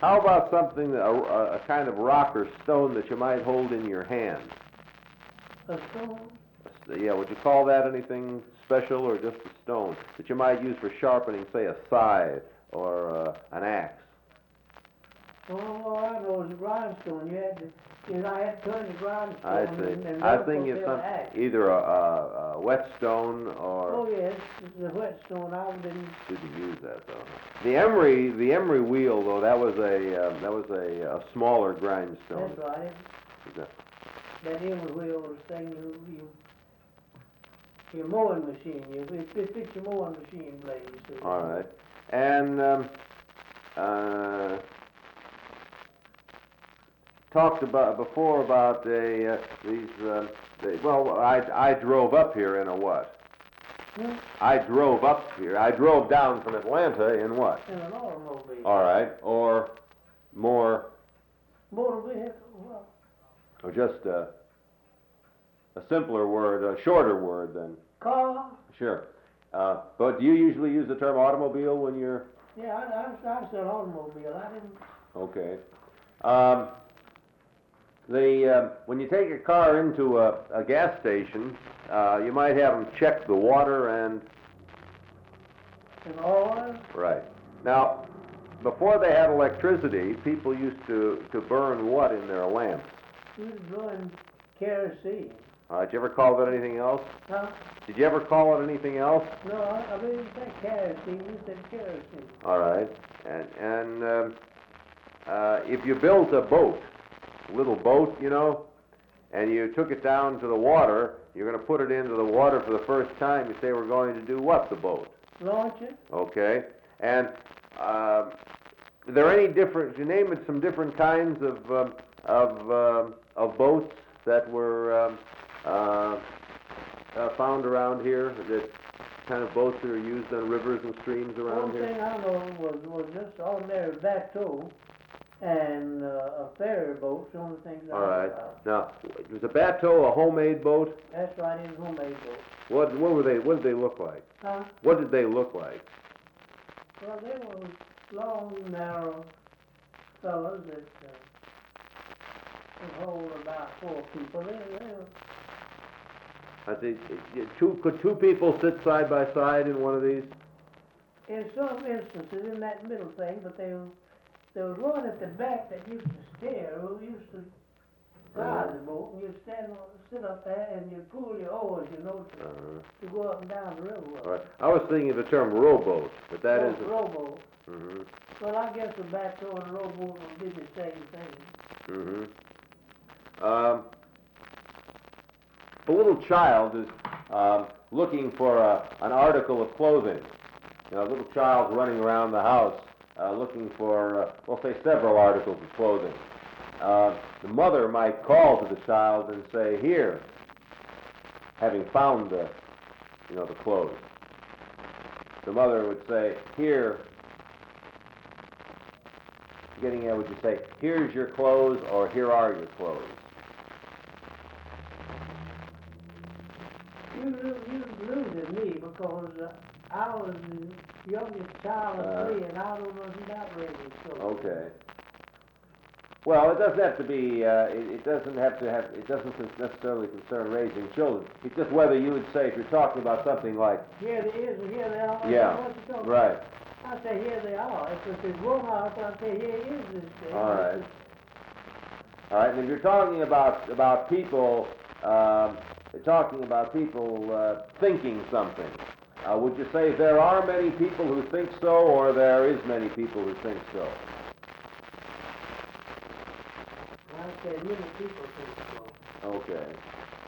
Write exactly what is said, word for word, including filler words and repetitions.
How about something, a, a, a kind of rock or stone that you might hold in your hand? A stone? Yeah, would you call that anything special, or just a stone that you might use for sharpening, say, a scythe or uh, an axe? Oh, all I know is a grindstone. You had to, you know, I had to turn the grindstone. I see. And, and I think it's some, axe. either a, a, a whetstone or... Oh, yes, the whetstone. I didn't... Didn't use that, though. The emery, the emery wheel, though, that was a, uh, that was a, a smaller grindstone. That's right. That, that emery wheel was the thing you... you Your mowing machine, you it fix your mowing machine blade. You see. All right, and um, uh, talked about before about a, uh, these. Uh, the, well, I I drove up here in a what? Hmm? I drove up here. I drove down from Atlanta in what? In an automobile. All right, or more. Motor vehicle. Well. Or just a, a simpler word, a shorter word than. Car. Sure. Uh, but do you usually use the term automobile when you're... Yeah, I, I, I said automobile. I didn't... Okay. Um, the, uh, when you take a car into a, a gas station, uh, you might have them check the water and... And oil? Right. Now, before they had electricity, people used to, to burn what in their lamps? We was burning kerosene. Uh, did you ever call that anything else? Huh? Did you ever call it anything else? No, I, I didn't say kerosene. We said kerosene. All right. And, and um, uh, if you built a boat, a little boat, you know, and you took it down to the water, you're going to put it into the water for the first time, you say, we're going to do what, the boat? Launch it. Okay. And uh, are there any different, you name it, some different kinds of, um, of, um, of boats that were... Um, Uh, uh, found around here, that kind of boats that are used on rivers and streams around here? The only here? thing I know was, was just ordinary bateau and uh, a ferry boat, the only things I All know right. about. Now, was a bateau a homemade boat? That's right, it was a homemade boat. What, what were they, what did they look like? Huh? What did they look like? Well, they were long, narrow fellows that uh, could hold about four people. They, they were I think, two, could two people sit side by side in one of these? in some instances in that middle thing, but they were, there was one at the back that used to steer, who used to drive Uh-huh. the boat, and you'd stand, sit up there and you'd pull your oars, you know, to, Uh-huh. to go up and down the river. All right. I was thinking of the term rowboat, but that Row- isn't. Rowboat. Mm-hmm. Well, I guess the bateau and the rowboat would be the same thing. Mm-hmm. Um, a little child is um, looking for a, an article of clothing. You know, a little child running around the house uh, looking for, uh, well, say, several articles of clothing. Uh, the mother might call to the child and say, here, having found the, you know, the clothes. The mother would say, here, getting at, would you say, here's your clothes, or here are your clothes? You, lo- you losing me because uh, I was the youngest child of Uh, three, and I don't know about raising children. Okay. Well, it doesn't have to be, uh, it, it doesn't have to have, it doesn't necessarily concern raising children. It's just whether you would say, if you're talking about something like... Here they is, and here they are. Yeah, What you talking right. about? I say, here they are. If there's one article, I say, here is this thing. All right. All right, and if you're talking about, about people, um, talking about people uh, thinking something, uh, would you say there are many people who think so, or there is many people who think so? I say, many people think so. Okay.